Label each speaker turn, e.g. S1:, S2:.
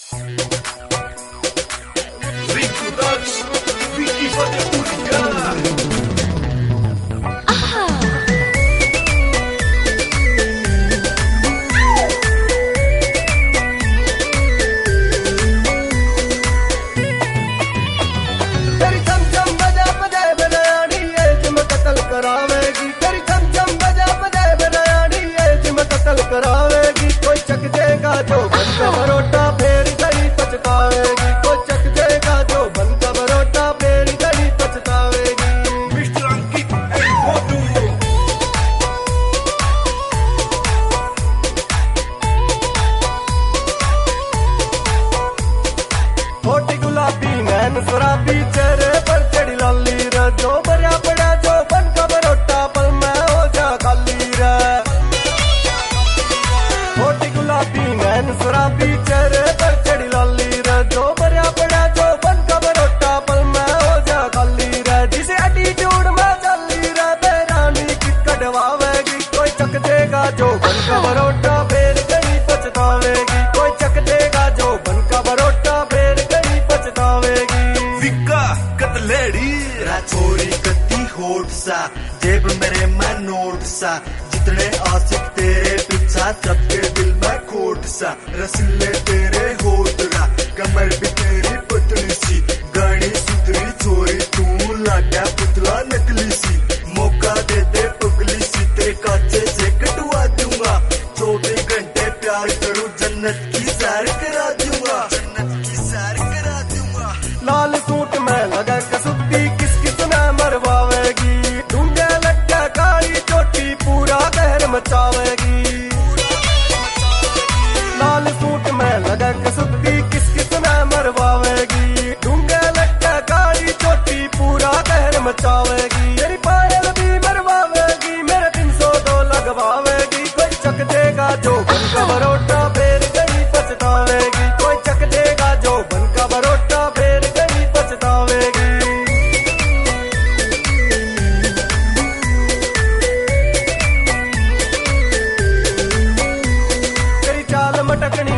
S1: Rico Dutch, Vicky van der Monica.
S2: तेरी चमचम बजा बजाए बनानी है जिम कत्ल करावेगी। तेरी चमचम बजा बजाए बनानी है जिम कत्ल करावेगी। कोई चक देगा जो बनका बरोटा फिर घड़ी पछतावेगी। कोई चक देगा जो बनका बरोटा फिर घड़ी पछतावेगी।
S1: Mr. Ankit and Bodu.
S2: होटी गुलाबी नैन शराबी चेहरे पर चढ़ी लाली रे। जो भरा पड़ा जो बनका बरोटा पल में हो जा खाली रे। होटी गुलाबी नैन शराबी चेहरे पर चढ़ी लाली रे। जो भरा पड़ा जो बनका बरोटा पल में हो जा खाली रे। जिसे एटीट्यूड में चली रे बेरानी की कटवावेगी। कोई चक देगा जो बनका बरोटा फिर कहीं पछतावेगी। कोई चक देगा जो बनका बरोटा फिर कहीं पछतावेगी।
S1: Vika कतलेड़ी
S3: छोरी कत्ती होठ सा जेब मेरे में नोट सा। जितने आशिक तेरे पीछा सबके दिल में खोट सा। रसीले तेरे होठ रा कमर भी तेरी पतली सी। गाड़ी सुतरी छोरी तू लागा पुतला नकली सी। मौका दे दे पगली सी तेरे काचे से कटवा दूंगा। 24 घंटे प्यार करूं जन्नत की सैर करा दूंगा। जन्नत की सैर करा दूंगा।
S2: लाल सूट में लगा कसुत्ती किस किस में मरवावेगी। ढूंढे लटका काली चोटी पूरा कहर मचावेगी। लाल सूट में लगा कसुत्ती किस किस में मरवावेगी। ढूंढे लटका काली चोटी पूरा कहर मचावेगी। मेरी पायल भी मरवावेगी मेरे 302 लगवावेगी। कोई चक देगा जो बनका बरोटा फिर कहीं पछतावेगी। कोई चक देगा जो बनका बरोटा फिर कहीं पछतावेगी। तेरी चाल मटकनी